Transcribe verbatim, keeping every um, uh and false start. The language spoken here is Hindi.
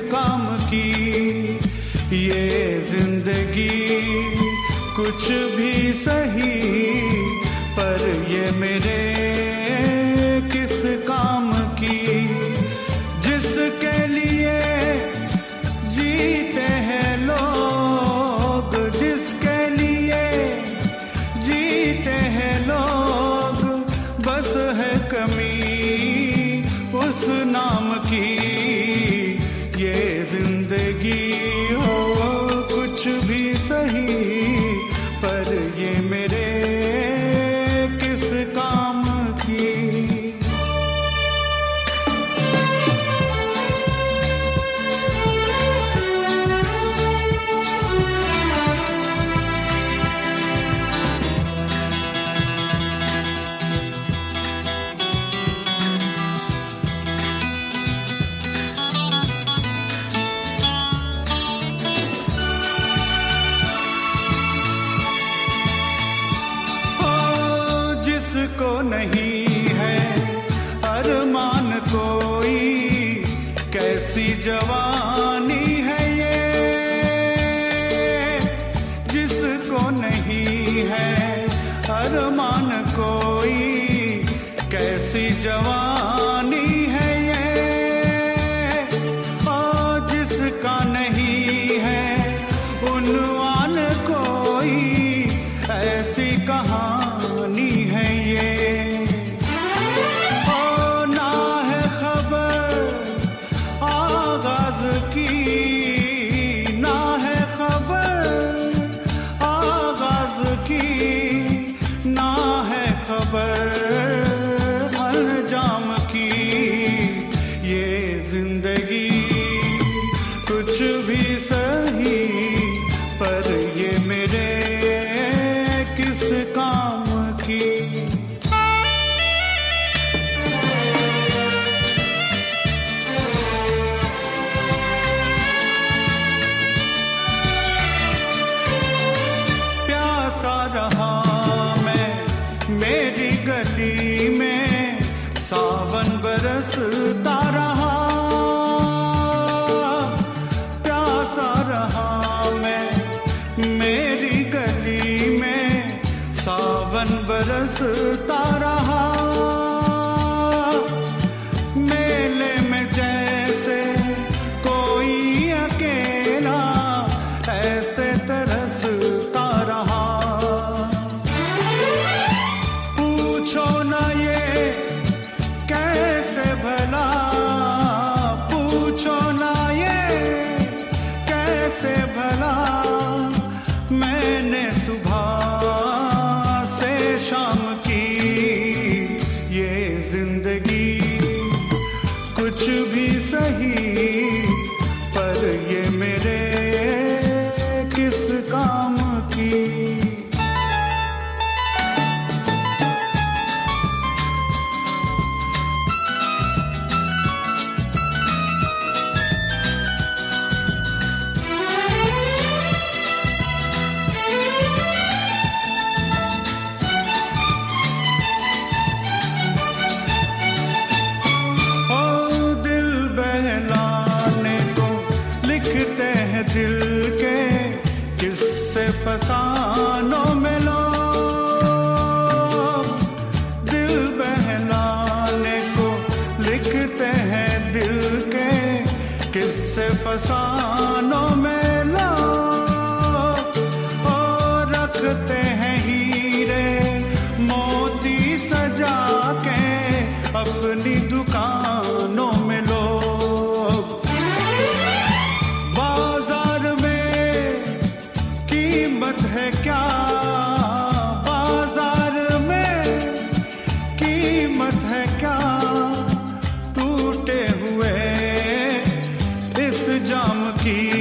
काम की ये जिंदगी कुछ भी सही, पर ये मेरे किस काम की। जिसके लिए जीते हैं लोग, जिसके लिए जीते हैं लोग, बस है कमी उस नाम की। ये जिंदगी हो कुछ भी सही, पर ये मेरे किस काम की। जिसको नहीं है अरमान कोई, कैसी जवानी है ये। जिसको नहीं है अरमान कोई, कैसी जवानी है ये। और जिसका नहीं है उन्वान कोई, ऐसी कहानी है ये। ओ ना है खबर आगाज की, ना है खबर आगाज की, ना है खबर अंजाम की। ये जिंदगी कुछ भी सही, पर ये मेरे किस काम की। प्यासा रहा मैं मेरी गली में, सावन बरसता रहा। प्यासा रहा मैं मेरी गली में, सावन बरसता रहा। मेले में जैसे कोई अकेला, ऐसे तरसता रहा। पूछो ना ये कैसे भला, पूछो ना ये कैसे भला। मैंने सुबह से शाम की ये जिंदगी कुछ भी सही, पर ये मेरे किस काम की। दिल के किस्से फसानों में लोग, दिल बहलाने को लिखते हैं दिल के किस्से फसानों में लोग। और रखते हैं हीरे मोती सजा के अपनी दुकानों में लोग। कीमत है क्या बाजार में, कीमत है क्या टूटे हुए इस जाम की।